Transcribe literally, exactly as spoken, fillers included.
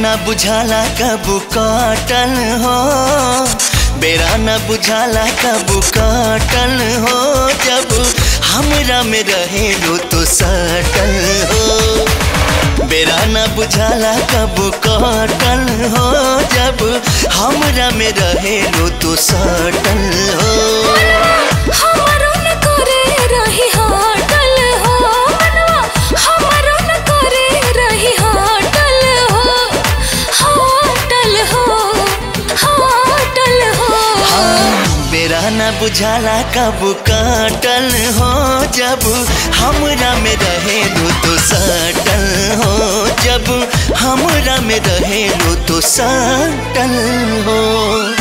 न बुझाला कब काटल हो, बेरा न बुझाला कब काटल हो, जब हमरा में रहेलो तो सटल हो। बेरा न बुझाला कब काटल हो, जब हमरा में रहेलो तो सटल हो। हमरो न करे रही हटल हो, मनवा हमरो न करे रही हटल हो, हटल हो, हटल हो। हाँ, बेरा न बुझाला कब काटल हो, जब हमरा में रहेलो तो सटल हो, जब हमरा में रहेलो तो सटल हो।